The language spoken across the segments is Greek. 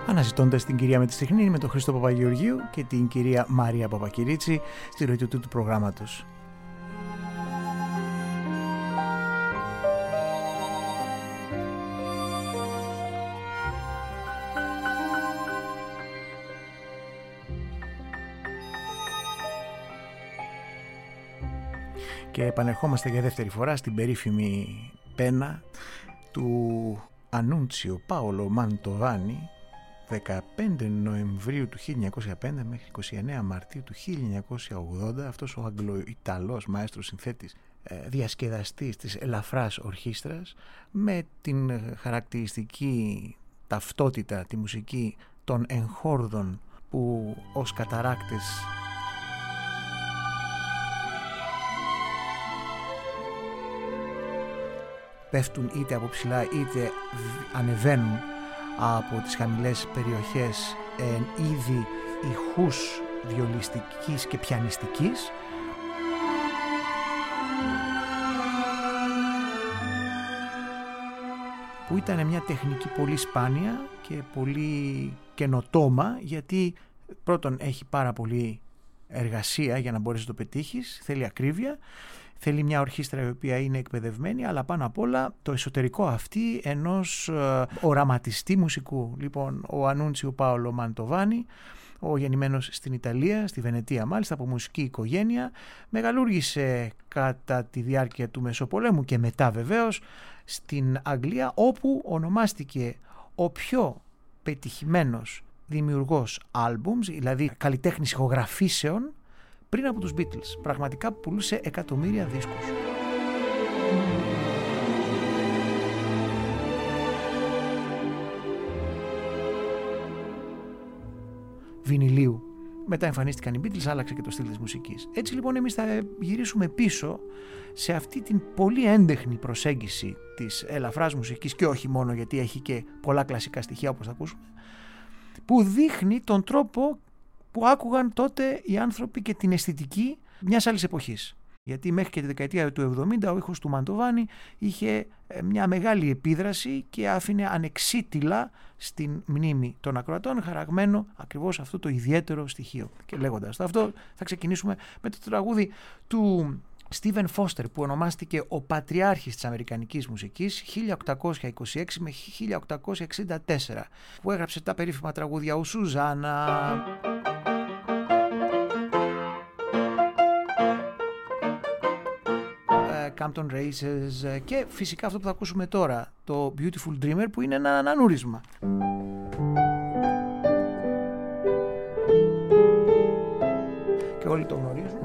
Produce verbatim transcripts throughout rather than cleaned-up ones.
Αναζητώντας την κυρία με τη Στιχνίνη με τον Χρήστο Παπαγεωργίου και την κυρία Μαρία Παπακυρίτσι στη ροή του του προγράμματος. Και επανερχόμαστε για δεύτερη φορά στην περίφημη πένα του Ανούντσιο Πάολο Μαντοβάνι, δεκαπέντε Νοεμβρίου του χίλια εννιακόσια πέντε μέχρι είκοσι εννέα Μαρτίου του χίλια εννιακόσια ογδόντα. Αυτός ο Αγγλο-Ιταλός μαέστρος συνθέτης, διασκεδαστής της ελαφράς ορχήστρας, με την χαρακτηριστική ταυτότητα, τη μουσική των εγχόρδων που ως καταράκτες πέφτουν είτε από ψηλά είτε ανεβαίνουν από τις χαμηλές περιοχές εν είδη ηχούς βιολιστικής και πιανιστικής, που ήταν μια τεχνική πολύ σπάνια και πολύ καινοτόμα, γιατί πρώτον έχει πάρα πολύ εργασία για να μπορείς να το πετύχεις, θέλει ακρίβεια, θέλει μια ορχήστρα η οποία είναι εκπαιδευμένη, αλλά πάνω απ' όλα το εσωτερικό αυτή ενός ε, οραματιστή μουσικού. Λοιπόν, ο Ανούντσιο Πάολο Μαντοβάνι, ο γεννημένος στην Ιταλία, στη Βενετία μάλιστα, από μουσική οικογένεια, μεγαλούργησε κατά τη διάρκεια του Μεσοπολέμου και μετά βεβαίως στην Αγγλία, όπου ονομάστηκε ο πιο πετυχημένος δημιουργός άλμπουμς, δηλαδή καλλιτέχνης ηχογραφήσεων, πριν από τους Beatles. Πραγματικά πουλούσε εκατομμύρια δίσκους. Βινιλίου. Μετά εμφανίστηκαν οι Beatles, άλλαξε και το στυλ της μουσικής. Έτσι λοιπόν εμείς θα γυρίσουμε πίσω σε αυτή την πολύ έντεχνη προσέγγιση της ελαφράς μουσικής, και όχι μόνο, γιατί έχει και πολλά κλασικά στοιχεία όπως θα ακούσουμε, που δείχνει τον τρόπο που άκουγαν τότε οι άνθρωποι και την αισθητική μιας άλλης εποχής. Γιατί μέχρι και τη δεκαετία του εβδομήντα ο ήχος του Μαντοβάνι είχε μια μεγάλη επίδραση και άφηνε ανεξίτηλα στην μνήμη των ακροατών χαραγμένο ακριβώς αυτό το ιδιαίτερο στοιχείο. Και λέγοντας το αυτό, θα ξεκινήσουμε με το τραγούδι του Στίβεν Φώστερ, που ονομάστηκε ο πατριάρχης της αμερικανικής μουσικής χίλια οκτακόσια είκοσι έξι με χίλια οκτακόσια εξήντα τέσσερα, που έγραψε τα περίφημα τραγούδια «Ο Σουζάνα», Campton Races και φυσικά αυτό που θα ακούσουμε τώρα, το Beautiful Dreamer, που είναι ένα ανανούρισμα. Και όλοι το γνωρίζουν.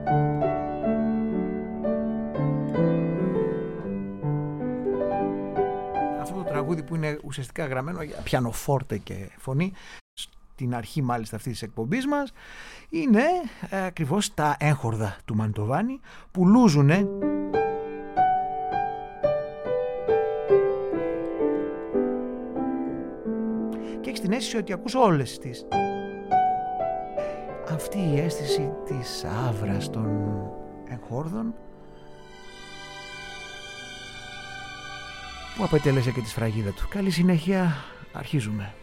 Αυτό το τραγούδι που είναι ουσιαστικά γραμμένο για πιανοφόρτε και φωνή, στην αρχή μάλιστα αυτής της εκπομπής μας, είναι ε, ακριβώς τα έγχορδα του Μαντοβάνι που λούζουνε και έχεις την αίσθηση ότι ακούς όλες τις. Αυτή η αίσθηση της άβρας των εγχόρδων που απετέλεσε και τη σφραγίδα του. Καλή συνέχεια, αρχίζουμε.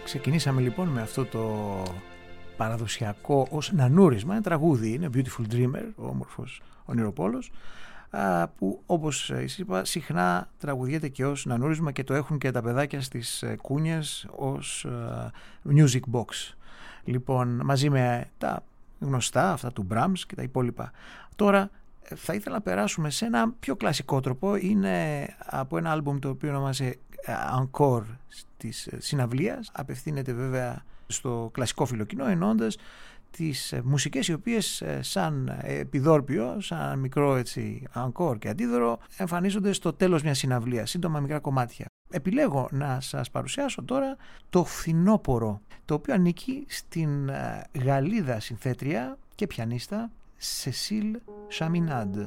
Ξεκινήσαμε λοιπόν με αυτό το παραδοσιακό ως νανούρισμα, ένα τραγούδι, είναι Beautiful Dreamer, ο όμορφος ονειροπόλος, που όπως σας είπα συχνά τραγουδιέται και ως νανούρισμα και το έχουν και τα παιδάκια στις κούνιες ως music box. Λοιπόν, μαζί με τα γνωστά αυτά του Brahms και τα υπόλοιπα. Τώρα θα ήθελα να περάσουμε σε ένα πιο κλασικό τρόπο. Είναι από ένα άλμπουμ το οποίο ονομάζεται Encore της συναυλίας. Απευθύνεται βέβαια στο κλασικό φιλοκοινό, εννοώντας τις μουσικές οι οποίες σαν επιδόρπιο, σαν μικρό έτσι encore και αντίδωρο, εμφανίζονται στο τέλος μιας συναυλίας, σύντομα μικρά κομμάτια. Επιλέγω να σας παρουσιάσω τώρα το Φθινόπωρο, το οποίο ανήκει στην Γαλλίδα συνθέτρια και πιανίστα Cécile Chaminade.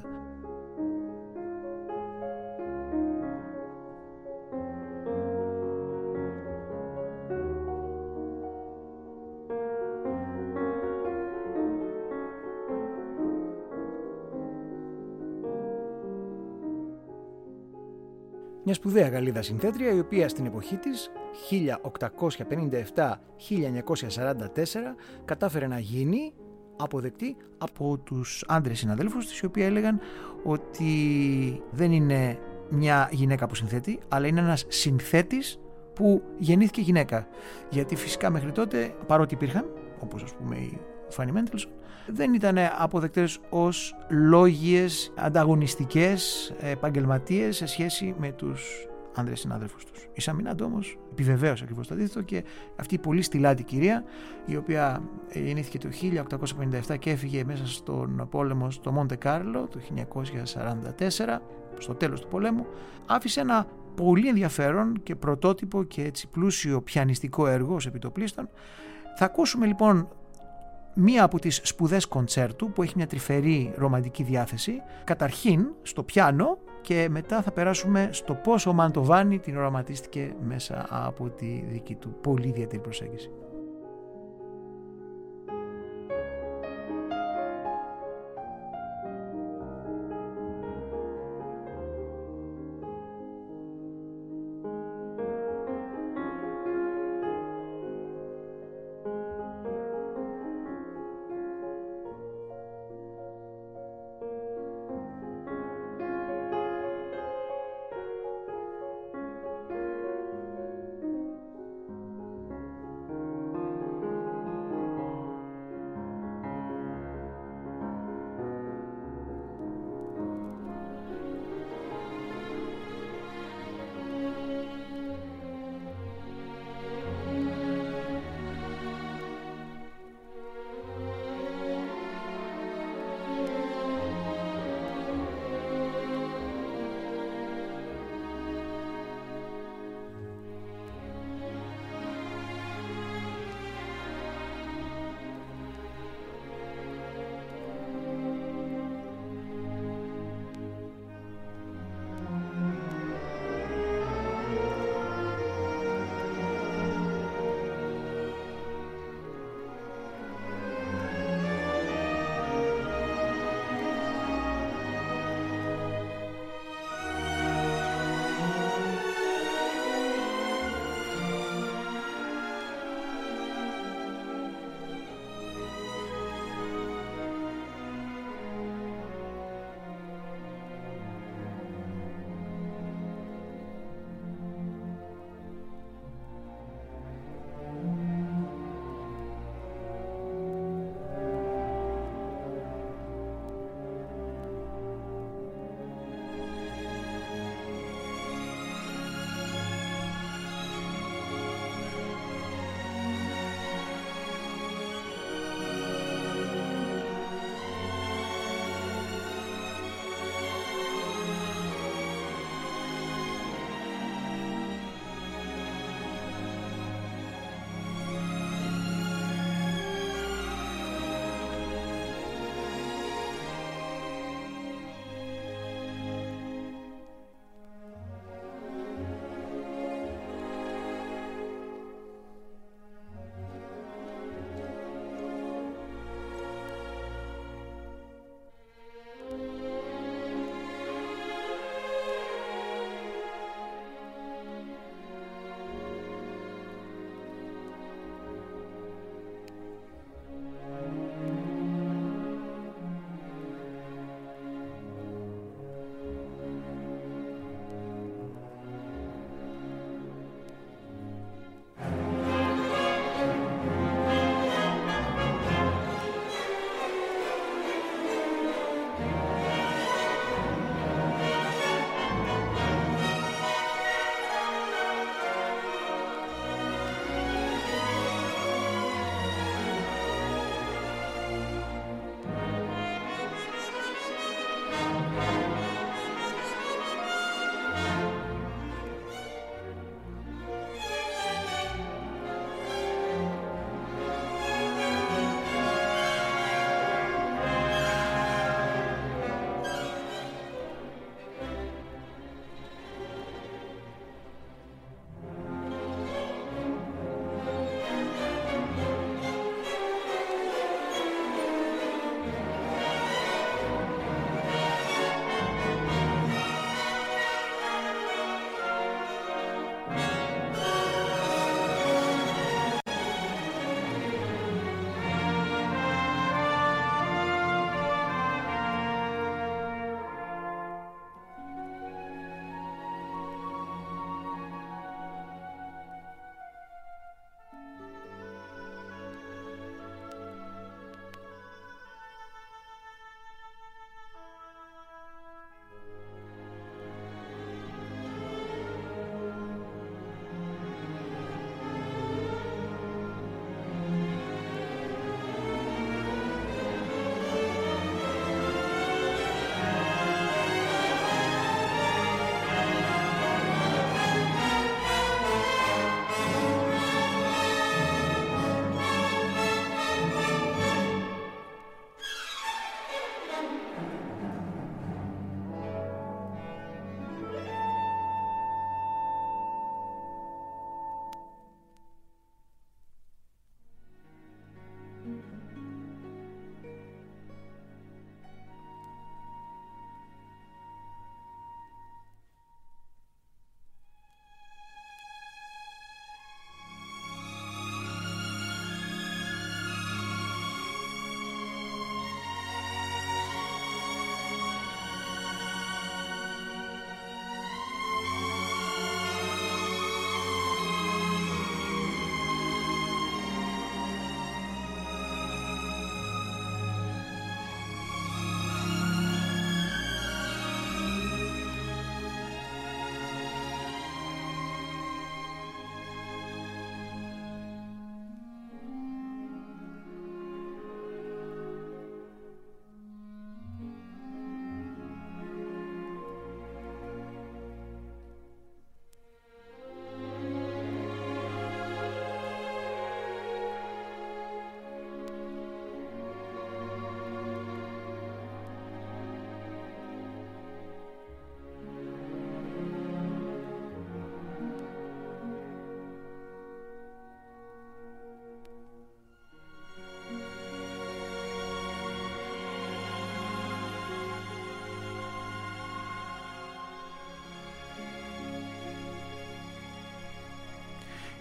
Μια σπουδαία Γαλλίδα συνθέτρια, η οποία στην εποχή της χίλια οκτακόσια πενήντα επτά με χίλια εννιακόσια σαράντα τέσσερα κατάφερε να γίνει αποδεκτή από τους άντρες συναδέλφους της, οι οποίοι έλεγαν ότι δεν είναι μια γυναίκα που συνθέτει, αλλά είναι ένας συνθέτης που γεννήθηκε γυναίκα. Γιατί φυσικά μέχρι τότε, παρότι υπήρχαν, όπως ας πούμε η Φάνι Μέντελσον, δεν ήταν αποδεκτές ως λόγιες, ανταγωνιστικές επαγγελματίες σε σχέση με τους άντρες συνάδελφους τους. Η Σαμινάντ όμως επιβεβαίωσε ακριβώς το αντίθετο, και αυτή η πολύ στιλάτη κυρία, η οποία γεννήθηκε το χίλια οκτακόσια πενήντα επτά και έφυγε μέσα στον πόλεμο στο Μοντε Κάρλο το χίλια εννιακόσια σαράντα τέσσερα, στο τέλος του πολέμου, άφησε ένα πολύ ενδιαφέρον και πρωτότυπο και έτσι πλούσιο πιανιστικό έργο ως επιτοπλίστων. Θα ακούσουμε λοιπόν μία από τις σπουδές κοντσέρτου που έχει μια τρυφερή ρομαντική διάθεση, καταρχήν στο πιάνο, και μετά θα περάσουμε στο πώς ο Μαντοβάνι την οραματίστηκε μέσα από τη δική του πολύ ιδιαίτερη προσέγγιση.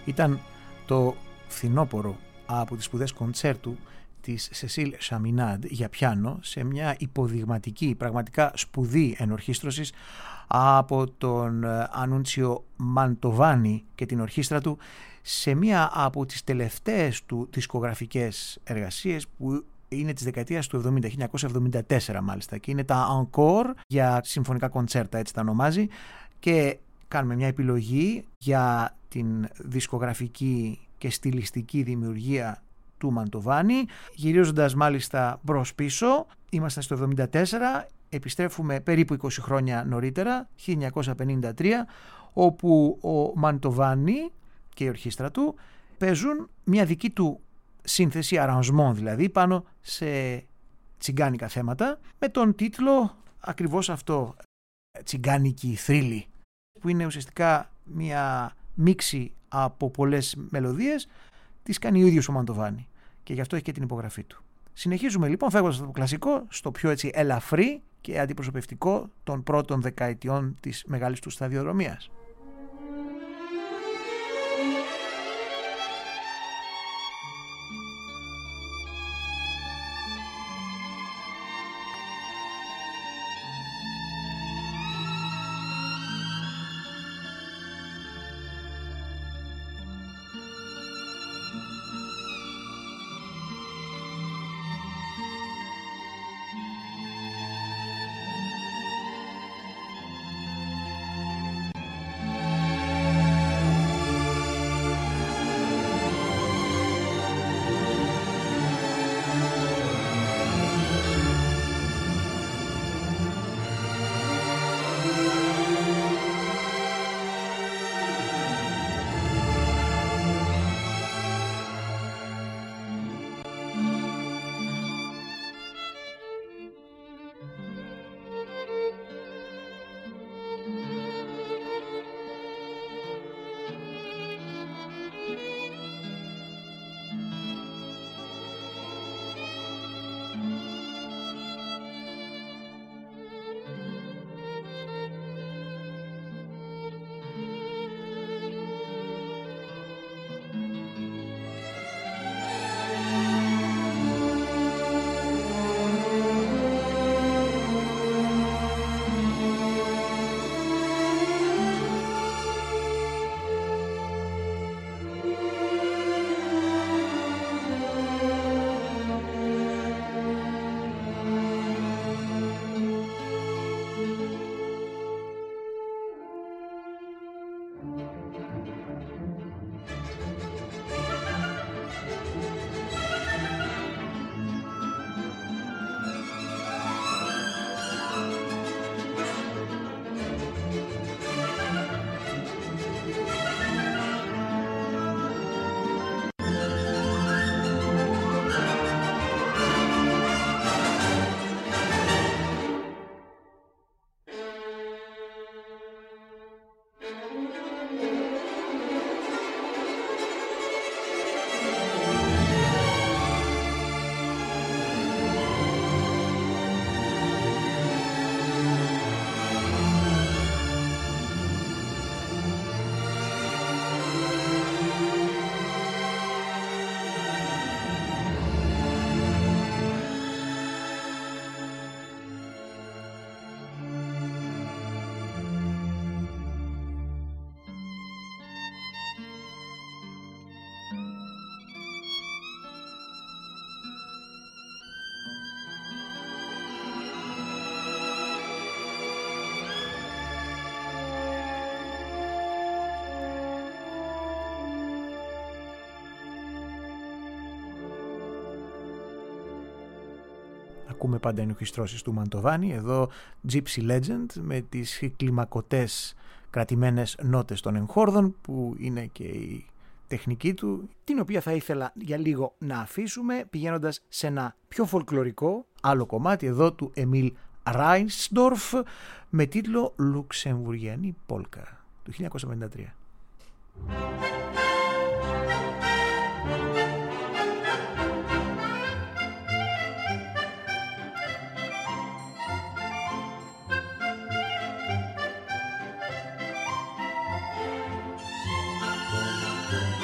Ήταν το φθινόπωρο από τις σπουδές κοντσέρτου της Σεσίλ Σαμινάντ για πιάνο σε μια υποδειγματική, πραγματικά σπουδή ενορχήστρωσης από τον Ανούντσιο Μαντοβάνι και την ορχήστρα του σε μια από τις τελευταίες του δισκογραφικές εργασίες που είναι της δεκαετίας του εβδομήντα, χίλια εννιακόσια εβδομήντα τέσσερα μάλιστα, και είναι τα Encore για συμφωνικά κοντσέρτα, έτσι τα ονομάζει, και κάνουμε μια επιλογή για την δισκογραφική και στιλιστική δημιουργία του Μαντοβάνι, γυρίζοντας μάλιστα μπρος πίσω. Είμαστε στο εβδομήντα τέσσερα, επιστρέφουμε περίπου είκοσι χρόνια νωρίτερα, χίλια εννιακόσια πενήντα τρία, όπου ο Μαντοβάνι και η ορχήστρα του παίζουν μια δική του σύνθεση, αρανσμόν δηλαδή, πάνω σε τσιγκάνικα θέματα, με τον τίτλο ακριβώς αυτό, τσιγκάνικη θρύλη, που είναι ουσιαστικά μια μίξη από πολλές μελωδίες, τις κάνει ο ίδιος ο Μαντοβάνι και γι' αυτό έχει και την υπογραφή του. Συνεχίζουμε λοιπόν φεύγοντας από το κλασικό στο πιο έτσι ελαφρύ και αντιπροσωπευτικό των πρώτων δεκαετιών της μεγάλης του σταδιοδρομίας. Ακούμε πάντα ενοχιστρώσεις του Μαντοβάνι, εδώ Gypsy Legend με τις κλιμακωτές κρατημένες νότες των εγχόρδων που είναι και η τεχνική του, την οποία θα ήθελα για λίγο να αφήσουμε πηγαίνοντας σε ένα πιο φολκλωρικό άλλο κομμάτι εδώ του Εμίλ Ράινσντορφ με τίτλο Λουξεμβουργιανή Πόλκα του χίλια εννιακόσια πενήντα τρία. Thank you.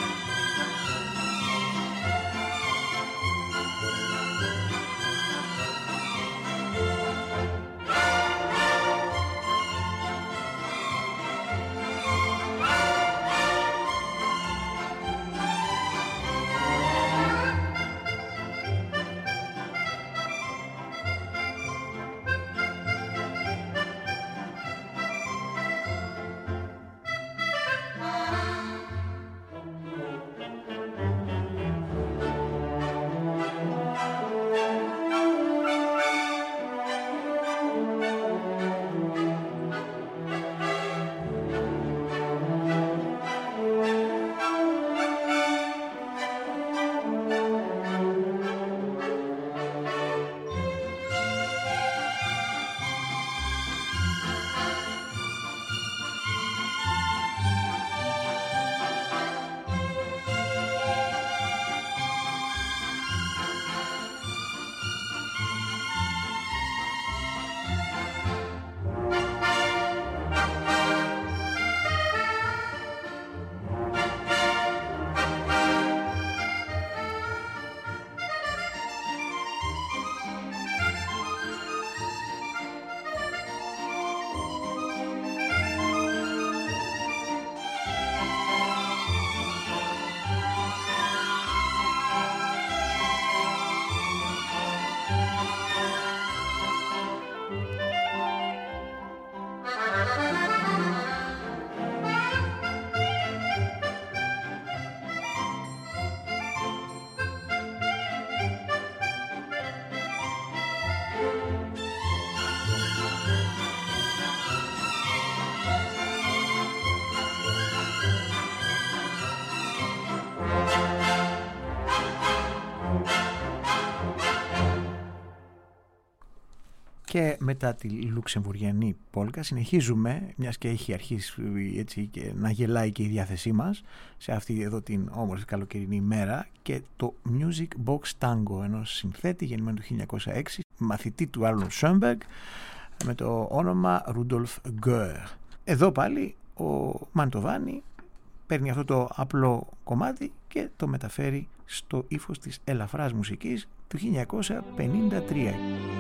Και μετά τη λουξεμβουργιανή πόλκα συνεχίζουμε, μιας και έχει αρχίσει έτσι και να γελάει και η διάθεσή μας σε αυτή εδώ την όμορφη καλοκαιρινή ημέρα, και το Music Box Tango ενός συνθέτη γεννημένου του χίλια εννιακόσια έξι, μαθητή του Άρλον Σόμπεργκ, με το όνομα Ρούντολφ Γκόερ. Εδώ πάλι ο Μαντοβάνι παίρνει αυτό το απλό κομμάτι και το μεταφέρει στο ύφος της ελαφράς μουσικής του χίλια εννιακόσια πενήντα τρία.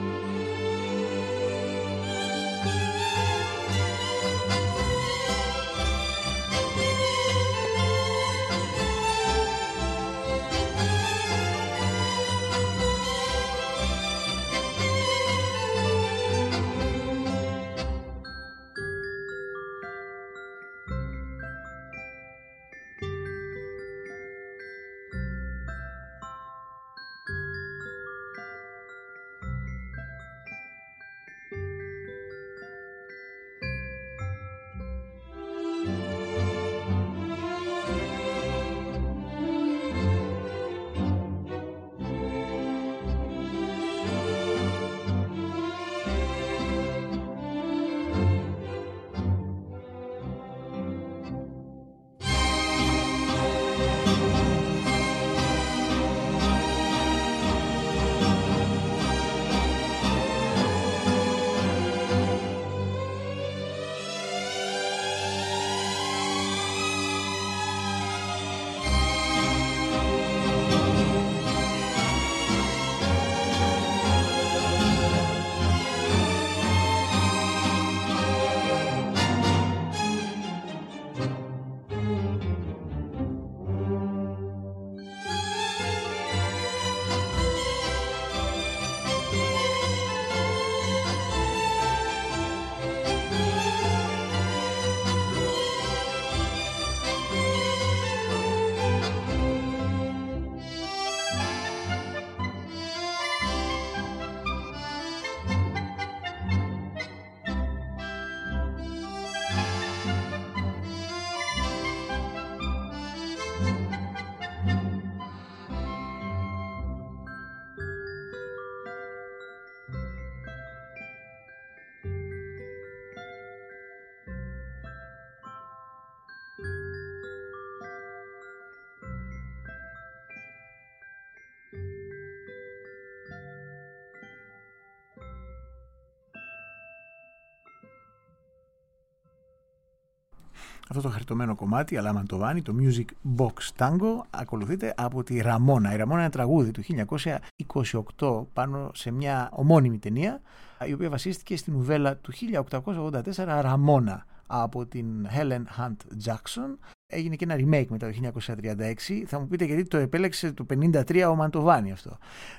Αυτό το χαριτωμένο κομμάτι, αλλά Μαντοβάνι, το Music Box Tango, ακολουθείται από τη Ραμόνα. Η Ραμόνα είναι ένα τραγούδι του χίλια εννιακόσια είκοσι οκτώ πάνω σε μια ομώνυμη ταινία, η οποία βασίστηκε στην νουβέλα του χίλια οκτακόσια ογδόντα τέσσερα Ραμόνα από την Helen Hunt Jackson. Έγινε και ένα remake μετά το χίλια εννιακόσια τριάντα έξι. Θα μου πείτε γιατί το επέλεξε το πενήντα τρία ο Μαντοβάνι αυτό.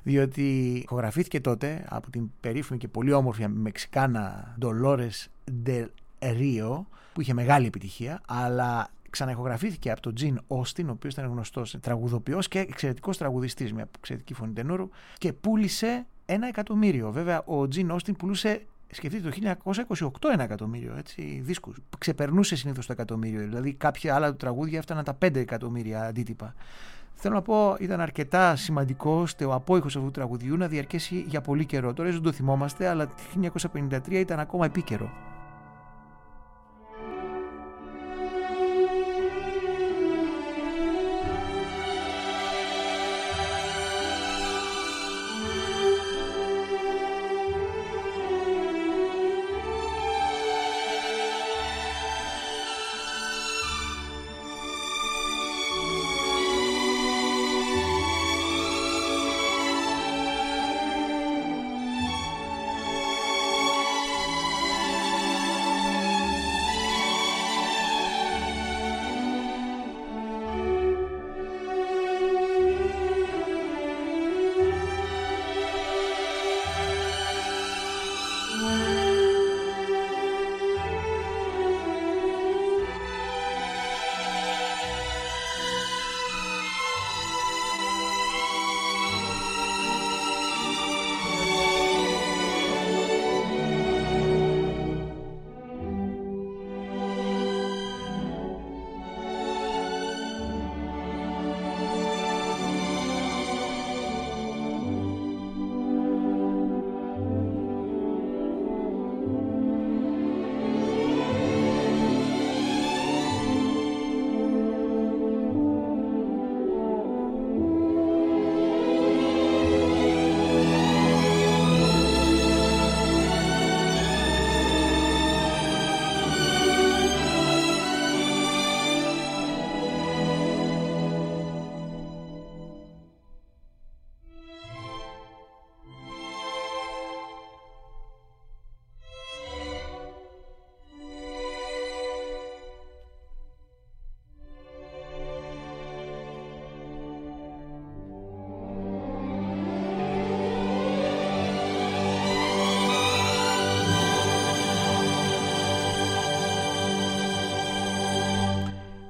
Διότι ηχογραφήθηκε τότε από την περίφημη και πολύ όμορφη Μεξικάνα Dolores del Rio, που είχε μεγάλη επιτυχία, αλλά ξαναηχογραφήθηκε από τον Τζιν Όστιν, ο οποίος ήταν γνωστός τραγουδοποιός και εξαιρετικός τραγουδιστής, με εξαιρετική φωνή τενούρου, και πούλησε ένα εκατομμύριο. Βέβαια, ο Τζιν Όστιν πουλούσε, σκεφτείτε, το χίλια εννιακόσια είκοσι οκτώ ένα εκατομμύριο έτσι, δίσκους. Ξεπερνούσε συνήθως το εκατομμύριο, δηλαδή κάποια άλλα του τραγούδια έφταναν τα πέντε εκατομμύρια αντίτυπα. Θέλω να πω, ήταν αρκετά σημαντικό ώστε ο απόϊχος αυτού του τραγουδιού να διαρκέσει για πολύ καιρό. Τώρα δεν το θυμόμαστε, αλλά το χίλια εννιακόσια πενήντα τρία ήταν ακόμα επίκαιρο.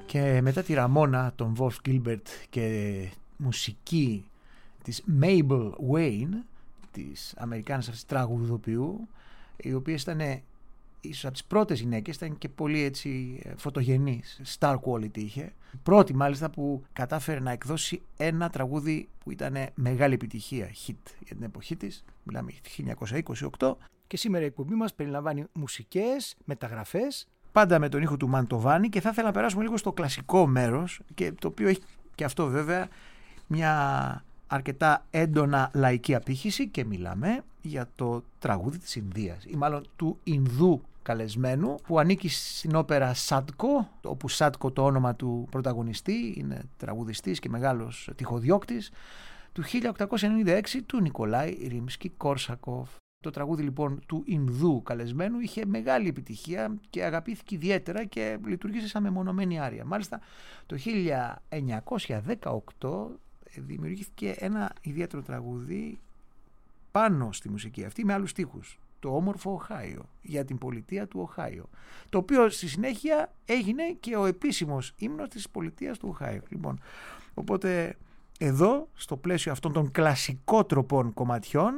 Και μετά τη Ραμόνα, τον Wolf Gilbert και μουσική της Mabel Wayne, της Αμερικάνας αυτής τραγουδοποιού, η οποία ήταν ίσως από τις πρώτες γυναίκες, ήταν και πολύ έτσι φωτογενής, star quality είχε. Πρώτη μάλιστα που κατάφερε να εκδώσει ένα τραγούδι που ήταν μεγάλη επιτυχία, hit για την εποχή της, μιλάμε για το χίλια εννιακόσια είκοσι οκτώ. Και σήμερα η εκπομπή μας περιλαμβάνει μουσικές, μεταγραφές, πάντα με τον ήχο του Μαντοβάνη, και θα ήθελα να περάσουμε λίγο στο κλασικό μέρος, και το οποίο έχει και αυτό βέβαια μια αρκετά έντονα λαϊκή απήχηση, και μιλάμε για το τραγούδι της Ινδίας, ή μάλλον του Ινδού καλεσμένου, που ανήκει στην όπερα Σάντκο, όπου Σάντκο το όνομα του πρωταγωνιστή, είναι τραγουδιστής και μεγάλος τυχοδιώκτης, του χίλια οκτακόσια ενενήντα έξι, του Νικολάη Ρίμσκι-Κόρσακοφ. Το τραγούδι λοιπόν του Ινδού καλεσμένου είχε μεγάλη επιτυχία και αγαπήθηκε ιδιαίτερα και λειτουργήσε σαν μεμονωμένη άρια. Μάλιστα το χίλια εννιακόσια δεκαοκτώ δημιουργήθηκε ένα ιδιαίτερο τραγούδι πάνω στη μουσική αυτή με άλλους στίχους, το όμορφο Οχάιο, για την πολιτεία του Οχάιο, το οποίο στη συνέχεια έγινε και ο επίσημος ύμνος της πολιτείας του Οχάιο. Λοιπόν, οπότε εδώ στο πλαίσιο αυτών των κλασικότροπων κομματιών,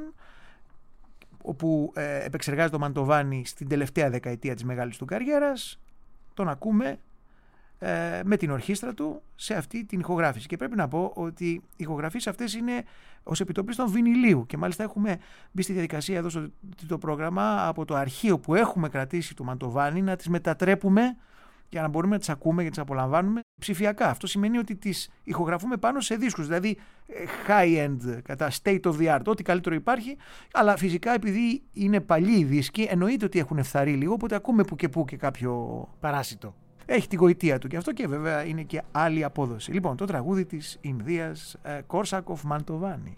όπου ε, επεξεργάζεται ο Μαντοβάνη στην τελευταία δεκαετία της μεγάλης του καριέρας, τον ακούμε ε, με την ορχήστρα του σε αυτή την ηχογράφηση. Και πρέπει να πω ότι οι ηχογραφίες αυτές είναι ως επιτοπλίστων βινιλίου, και μάλιστα έχουμε μπει στη διαδικασία εδώ στο το πρόγραμμα από το αρχείο που έχουμε κρατήσει του Μαντοβάνη να τις μετατρέπουμε για να μπορούμε να τις ακούμε και να τις απολαμβάνουμε ψηφιακά. Αυτό σημαίνει ότι τις ηχογραφούμε πάνω σε δίσκους, δηλαδή high-end, κατά state of the art, ό,τι καλύτερο υπάρχει, αλλά φυσικά επειδή είναι παλιοί οι δίσκοι, εννοείται ότι έχουν φθαρεί λίγο, οπότε ακούμε που και που και κάποιο παράσιτο. Έχει τη γοητεία του και αυτό, και βέβαια είναι και άλλη απόδοση. Λοιπόν, το τραγούδι της Ινδίας, Κόρσακοφ Μαντοβάνη.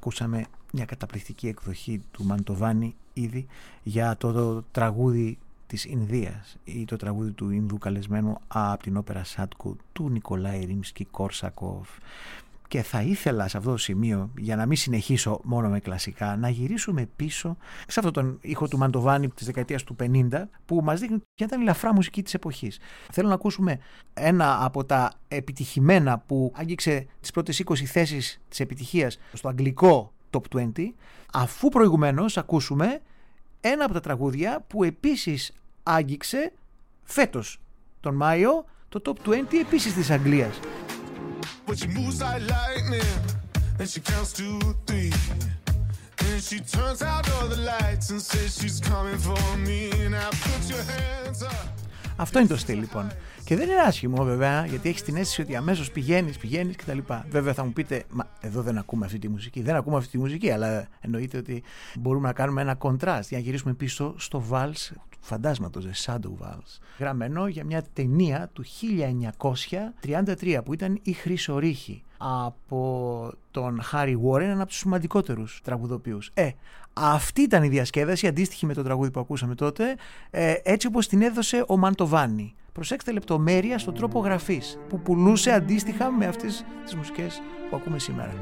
Ακούσαμε μια καταπληκτική εκδοχή του Μαντοβάνη ήδη για το, το τραγούδι της Ινδίας ή το τραγούδι του Ινδού καλεσμένου από την όπερα Σάτκου του Νικολάη Ρίμσκι-Κόρσακοφ. Και θα ήθελα σε αυτό το σημείο, για να μην συνεχίσω μόνο με κλασικά, να γυρίσουμε πίσω σε αυτόν τον ήχο του Μαντοβάνη της δεκαετίας του πενήντα, που μας δείχνει ποια ήταν η ελαφρά μουσική της εποχής. Θέλω να ακούσουμε ένα από τα επιτυχημένα που άγγιξε τις πρώτες είκοσι θέσεις της επιτυχίας στο αγγλικό Top είκοσι, αφού προηγουμένως ακούσουμε ένα από τα τραγούδια που επίσης άγγιξε φέτος τον Μάιο το Top είκοσι επίσης της Αγγλίας. But she moves like lightning, and she counts to three, and she turns out all the lights and says she's coming for me. Now put your hands up. Αυτό είναι το στυλ λοιπόν. Και δεν είναι άσχημο βέβαια, γιατί έχεις την αίσθηση ότι αμέσως πηγαίνεις, πηγαίνεις κτλ. Βέβαια θα μου πείτε, μα εδώ δεν ακούμε αυτή τη μουσική. Δεν ακούμε αυτή τη μουσική, αλλά εννοείται ότι μπορούμε να κάνουμε ένα contrast για να γυρίσουμε πίσω στο Vals του φαντάσματος, The Shadow Vals. Γραμμένο για μια ταινία του χίλια εννιακόσια τριάντα τρία που ήταν η Χρυσορύχη από τον Χάρι Βόρεν, ένα από τους σημαντικότερους τραγουδοποιούς. Ε, αυτή ήταν η διασκέδαση, αντίστοιχη με το τραγούδι που ακούσαμε τότε, ε, έτσι όπως την έδωσε ο Μαντοβάνη. Προσέξτε λεπτομέρεια στον τρόπο γραφής που πουλούσε αντίστοιχα με αυτές τις μουσικές που ακούμε σήμερα.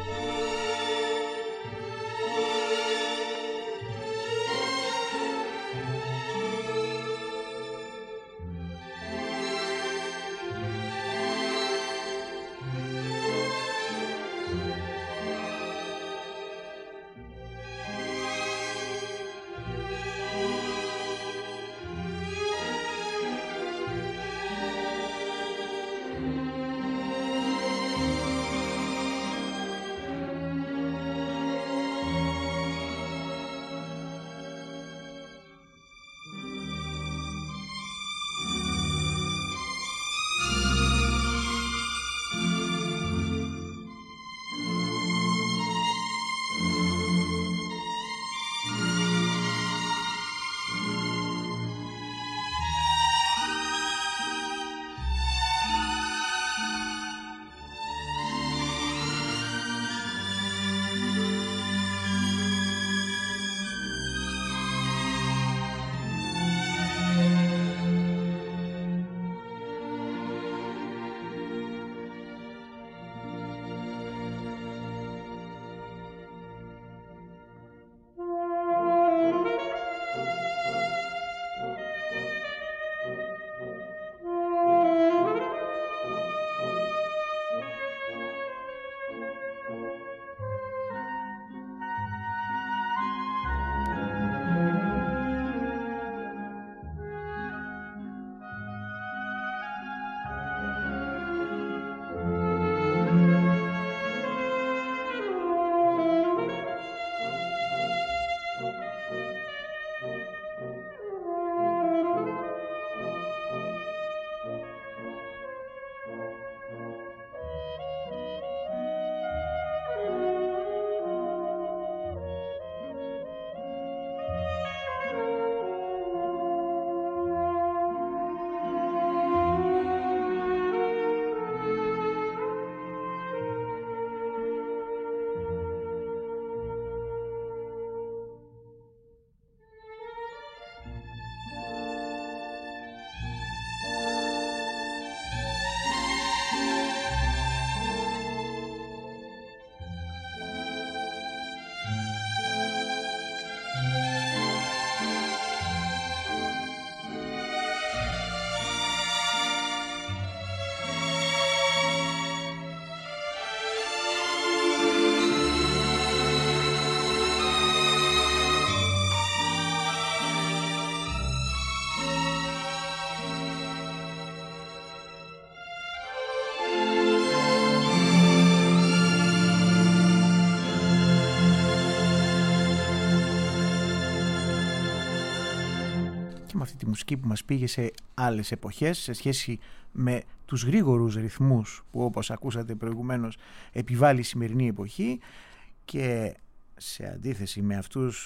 Αυτή τη μουσική που μας πήγε σε άλλες εποχές σε σχέση με τους γρήγορους ρυθμούς που, όπως ακούσατε προηγουμένως, επιβάλλει η σημερινή εποχή, και σε αντίθεση με αυτούς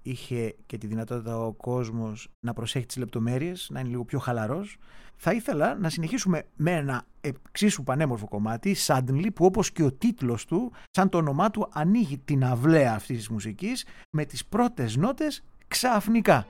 είχε και τη δυνατότητα ο κόσμος να προσέχει τις λεπτομέρειες, να είναι λίγο πιο χαλαρός. Θα ήθελα να συνεχίσουμε με ένα εξίσου πανέμορφο κομμάτι, Suddenly, που όπως και ο τίτλος του, σαν το όνομά του, ανοίγει την αυλαία αυτής της μουσικής με τις πρώτες νότες ξαφνικά.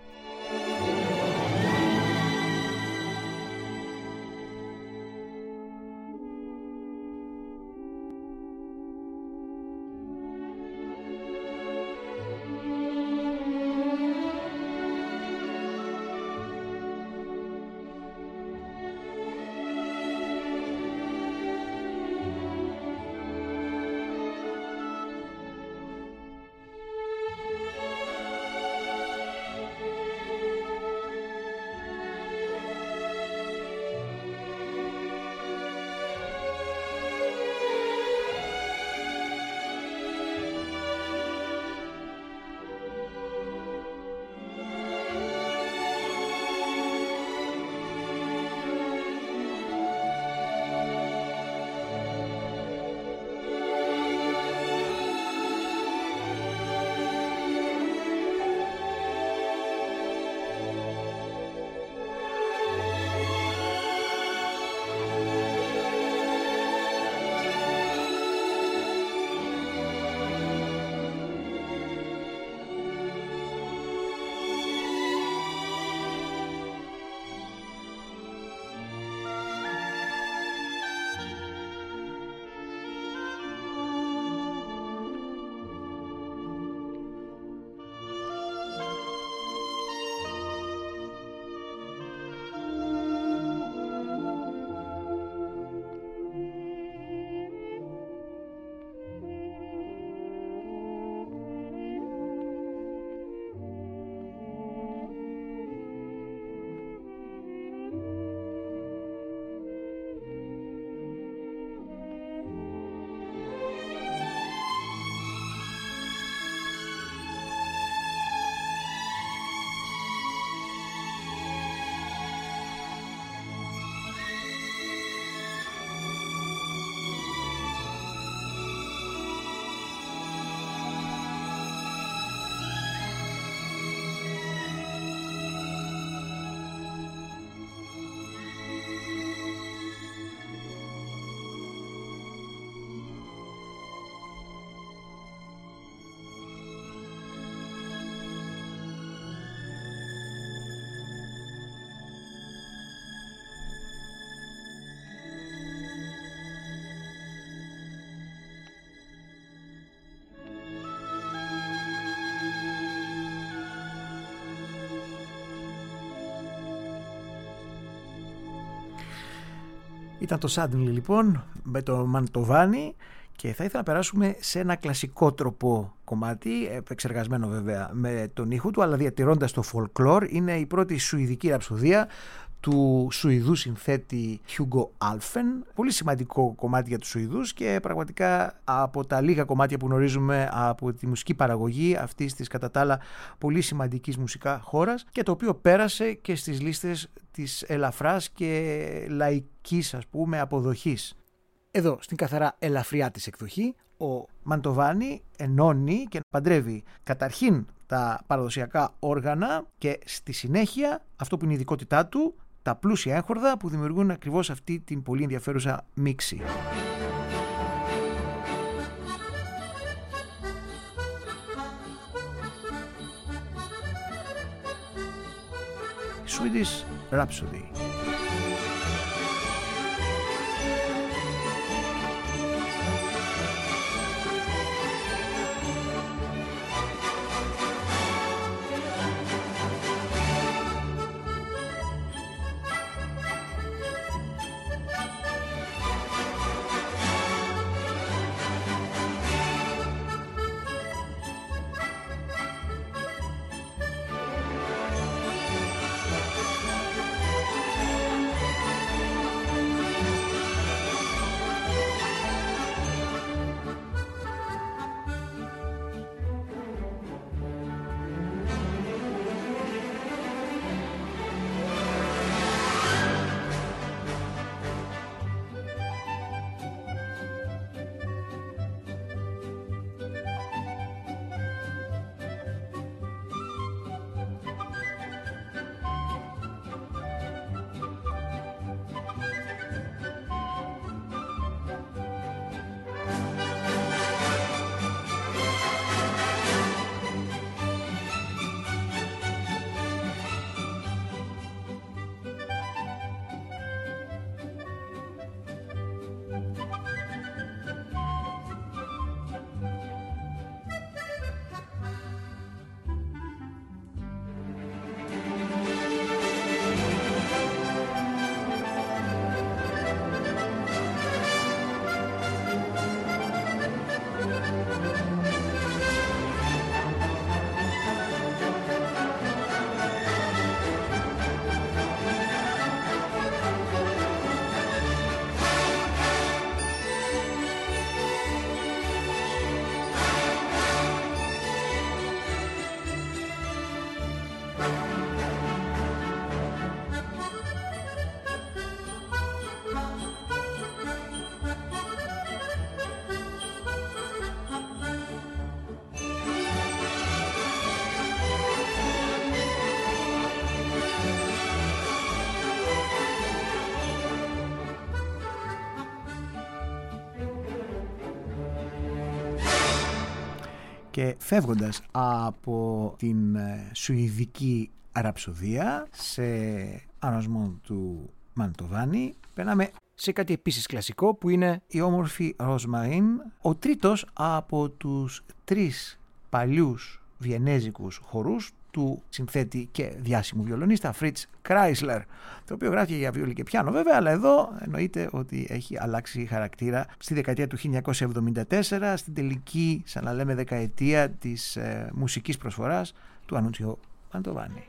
Ήταν το Suddenly λοιπόν με το Mantovani και θα ήθελα να περάσουμε σε ένα κλασικό τρόπο κομμάτι, επεξεργασμένο βέβαια με τον ήχο του αλλά διατηρώντας το folklore. Είναι η πρώτη σουηδική ραψοδία του Σουηδού συνθέτη Hugo Alfen. Πολύ σημαντικό κομμάτι για τους Σουηδούς και πραγματικά από τα λίγα κομμάτια που γνωρίζουμε από τη μουσική παραγωγή αυτής της κατά τα άλλα πολύ σημαντικής μουσικά χώρας και το οποίο πέρασε και στις λίστες της ελαφράς και λαϊκής ας πούμε αποδοχής. Εδώ στην καθαρά ελαφριά της εκδοχή ο Mantovani ενώνει και παντρεύει καταρχήν τα παραδοσιακά όργανα και στη συνέχεια αυτό που είναι η ειδικότητά του, τα πλούσια έγχορδα που δημιουργούν ακριβώς αυτή την πολύ ενδιαφέρουσα μίξη. Swedish Rhapsody. Και φεύγοντας από την σουηδική ραψοδία σε αρρωσμό του Μαντοβάνι, περνάμε σε κάτι επίσης κλασικό που είναι η όμορφη Ροσμαρίν, ο τρίτος από τους τρεις παλιούς βιενέζικους χορούς του συνθέτη και διάσημου βιολονίστα Fritz Kreisler, το οποίο γράφει για βιολί και πιάνο βέβαια, αλλά εδώ εννοείται ότι έχει αλλάξει χαρακτήρα στη δεκαετία του χίλια εννιακόσια εβδομήντα τέσσερα, στην τελική, σαν να λέμε, δεκαετία της ε, μουσικής προσφοράς του Ανούτσιο Μαντοβάνι.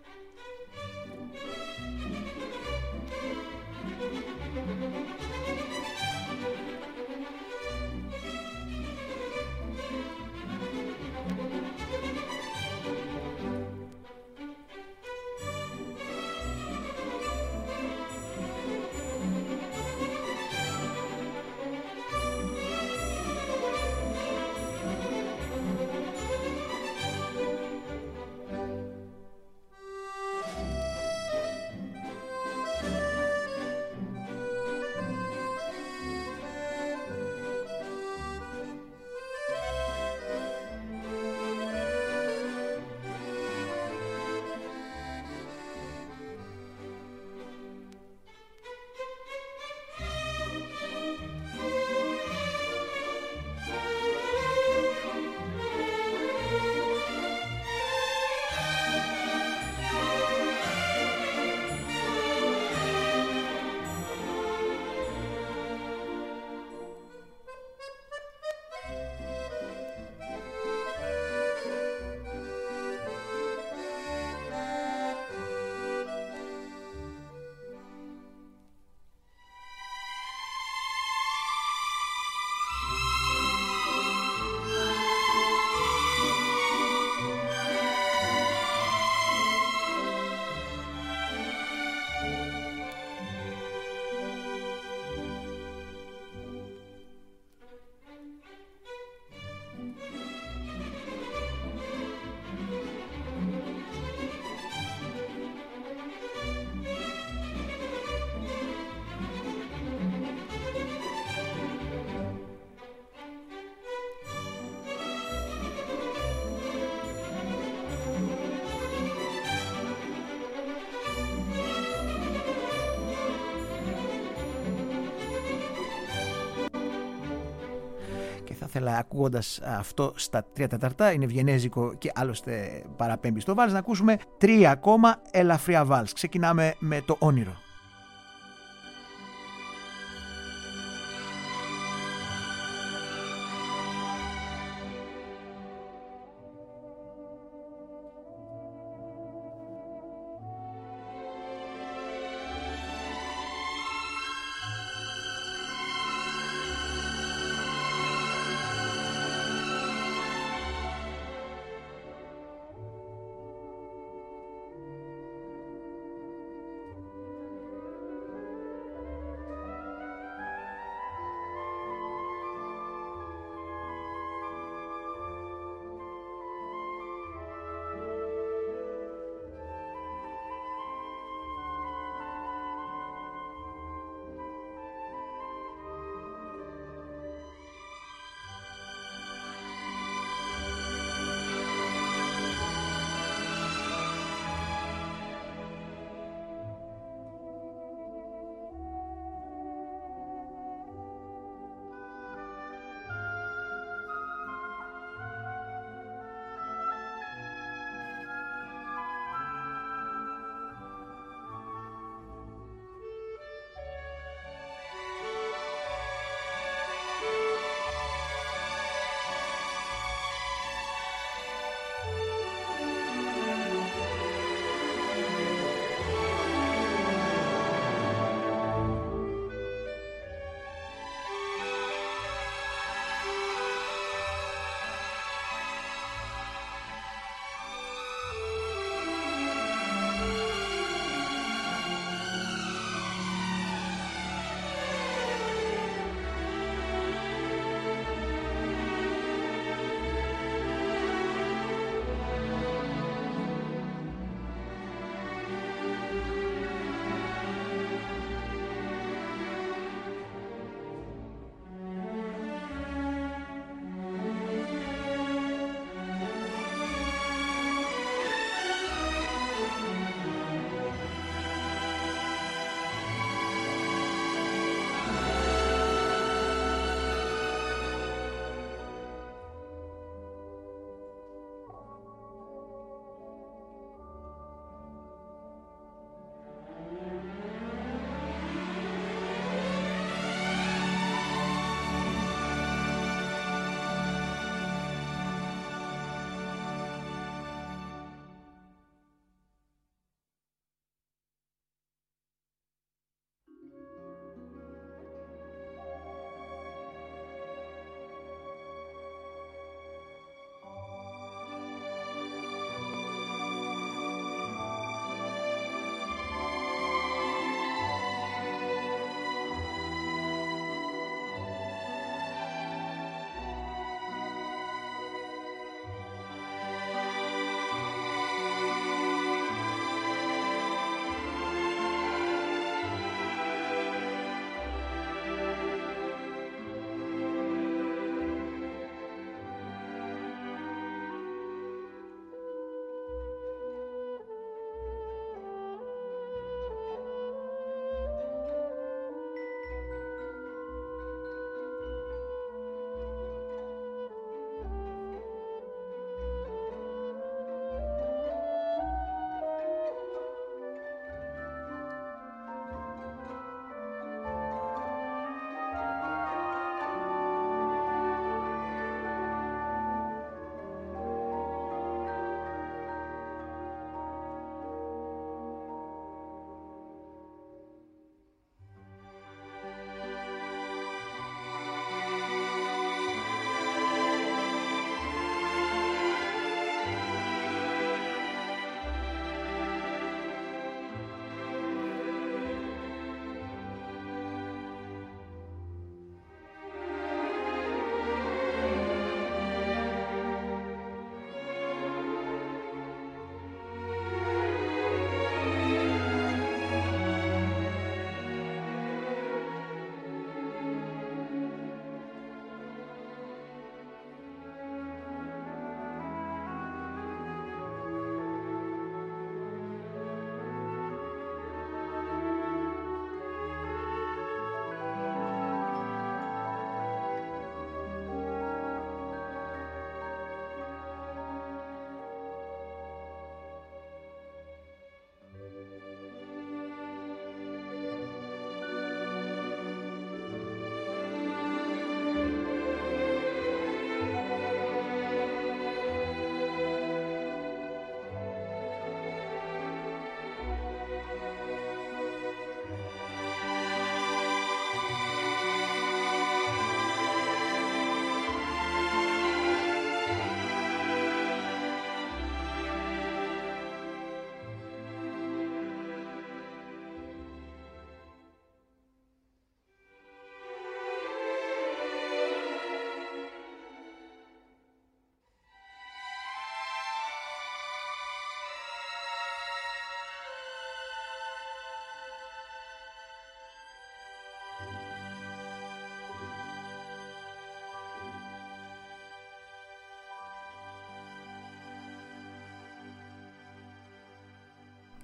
Ήθελα, ακούγοντας αυτό στα τρία τέταρτα, είναι βιενέζικο και άλλωστε παραπέμπει στο βάλς, να ακούσουμε τρία ακόμα ελαφριά βάλς. Ξεκινάμε με το όνειρο.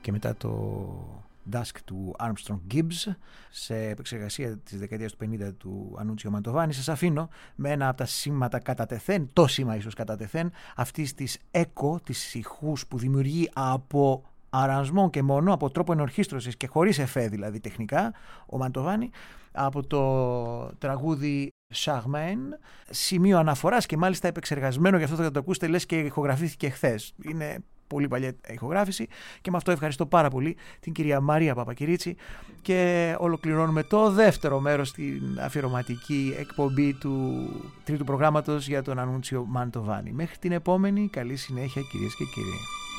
και μετά το Dusk του Armstrong Gibbs σε επεξεργασία της δεκαετίας του πενήντα του Ανούτσιο Μαντοβάνη. Σας αφήνω με ένα από τα σήματα κατά τεθέν, το σήμα ίσως κατά τεθέν, αυτής της echo, της ηχούς που δημιουργεί από αρανσμό και μόνο, από τρόπο ενορχήστρωσης και χωρίς εφέ δηλαδή τεχνικά, ο Μαντοβάνη, από το τραγούδι Charmaine, σημείο αναφοράς και μάλιστα επεξεργασμένο, γι' αυτό θα το ακούσετε λες και ηχογραφήθηκε χθες. Είναι πολύ παλιά ηχογράφηση και με αυτό ευχαριστώ πάρα πολύ την κυρία Μαρία Παπακυρίτσι και ολοκληρώνουμε το δεύτερο μέρος στην αφιερωματική εκπομπή του τρίτου προγράμματος για τον Ανούτσιο Μαντοβάνη. Μέχρι την επόμενη, καλή συνέχεια κυρίες και κύριοι.